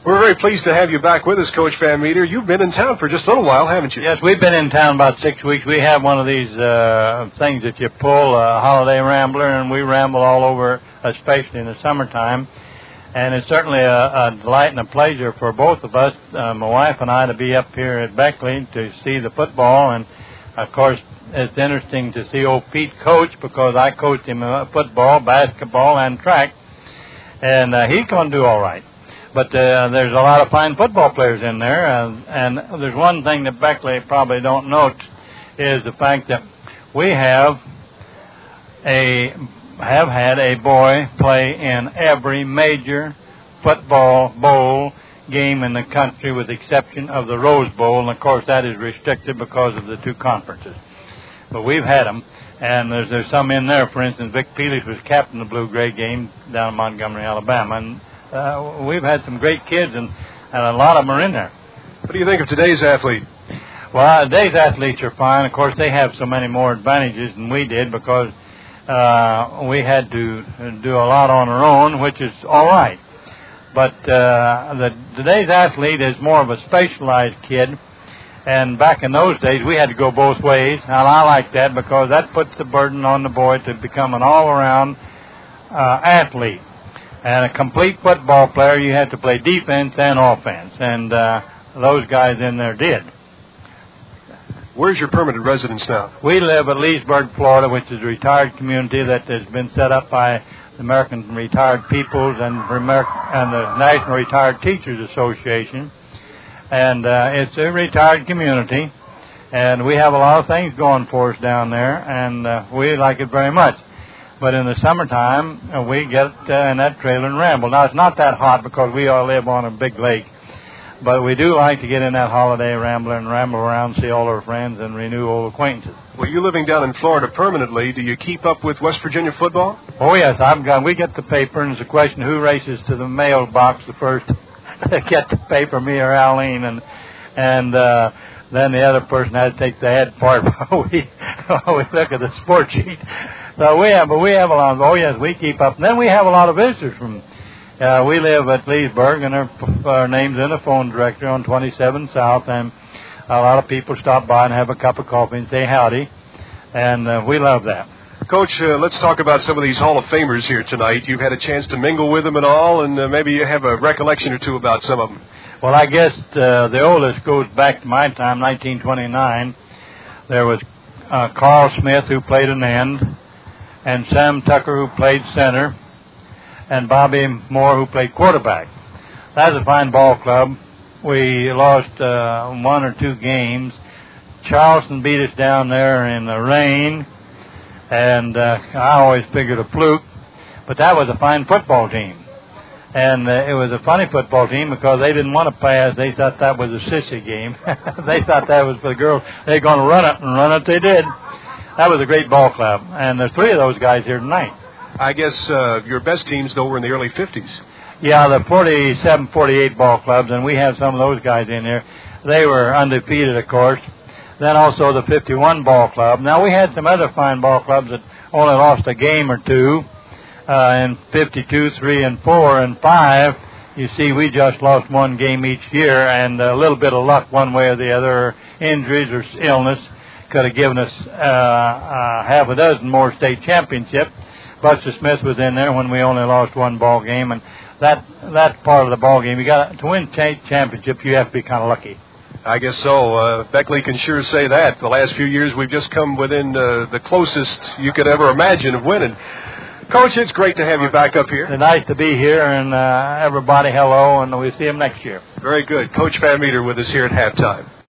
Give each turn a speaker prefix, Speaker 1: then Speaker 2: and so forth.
Speaker 1: We're very pleased to have you back with us, Coach Van Meter. You've been in town for just a little while, haven't you?
Speaker 2: Yes, we've been in town about 6 weeks. We have one of these things that you pull, a holiday rambler, and we ramble all over, especially in the summertime. And it's certainly a delight and a pleasure for both of us, my wife and I, to be up here at Beckley to see the football. And, of course, it's interesting to see old Pete coach because I coached him football, basketball, and track. And he's going to do all right. But there's a lot of fine football players in there, and there's one thing that Beckley probably don't note is the fact that we have had a boy play in every major football bowl game in the country with the exception of the Rose Bowl, and of course that is restricted because of the two conferences. But we've had them, and there's some in there. For instance, Vic Peelish was captain of the Blue-Gray game down in Montgomery, Alabama, and we've had some great kids, and a lot of them are in there.
Speaker 1: What do you think of today's athlete?
Speaker 2: Well, today's athletes are fine. Of course, they have so many more advantages than we did because we had to do a lot on our own, which is all right. But today's athlete is more of a specialized kid, and back in those days, we had to go both ways, and I like that because that puts the burden on the boy to become an all-around athlete. And a complete football player, you have to play defense and offense. And those guys in there did.
Speaker 1: Where's your permanent residence now?
Speaker 2: We live at Leesburg, Florida, which is a retired community that has been set up by the American Retired Peoples and the National Retired Teachers Association. And it's a retired community. And we have a lot of things going for us down there, and we like it very much. But in the summertime, we get in that trailer and ramble. Now, it's not that hot because we all live on a big lake. But we do like to get in that holiday rambler and ramble around, see all our friends, and renew old acquaintances.
Speaker 1: Well, you're living down in Florida permanently. Do you keep up with West Virginia football?
Speaker 2: Oh, yes. We get the paper, and it's a question who races to the mailbox the first to get the paper, me or Aline. And then the other person has to take the head part while we look at the sport sheet. So we have a lot of, oh yes, we keep up. And then we have a lot of visitors from, we live at Leesburg, and our name's in the phone directory on 27 South, and a lot of people stop by and have a cup of coffee and say howdy, and we love that.
Speaker 1: Coach, let's talk about some of these Hall of Famers here tonight. You've had a chance to mingle with them and all, and maybe you have a recollection or two about some of them.
Speaker 2: Well, I guess the oldest goes back to my time, 1929. There was Carl Smith, who played an end, and Sam Tucker, who played center, and Bobby Moore, who played quarterback. That was a fine ball club. We lost 1 or 2 games. Charleston beat us down there in the rain, and I always figured a fluke, but that was a fine football team. And it was a funny football team because they didn't want to pass. They thought that was a sissy game. They thought that was for the girls. They were going to run it, and run it they did. That was a great ball club, and there's 3 of those guys here tonight.
Speaker 1: I guess your best teams, though, were in the early 50s.
Speaker 2: Yeah, the 47, 48 ball clubs, and we have some of those guys in here. They were undefeated, of course. Then also the 51 ball club. Now, we had some other fine ball clubs that only lost a game or two. In 52, 3, and 4, and 5, you see we just lost 1 game each year, and a little bit of luck one way or the other, or injuries or illness, could have given us half a dozen more state championships. Buster Smith was in there when we only lost 1 ball game, and that part of the ball game, you got to win state championship, you have to be kind of lucky.
Speaker 1: I guess so. Beckley can sure say that. The last few years we've just come within the closest you could ever imagine of winning. Coach, it's great to have you back up here.
Speaker 2: It's nice to be here, and everybody hello, and we'll see them next year.
Speaker 1: Very good. Coach Van Meter with us here at halftime.